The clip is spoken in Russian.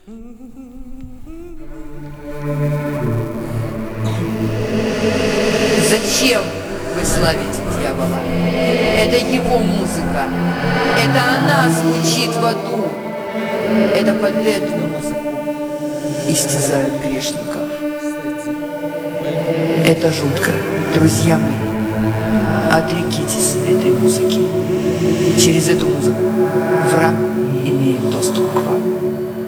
Зачем вы славите дьявола? Это его музыка. Это она звучит в аду. Это под эту музыку истязают грешников. Это жутко, друзья мои. Отрекитесь этой музыки. Через эту музыку враг имеет доступ к вам.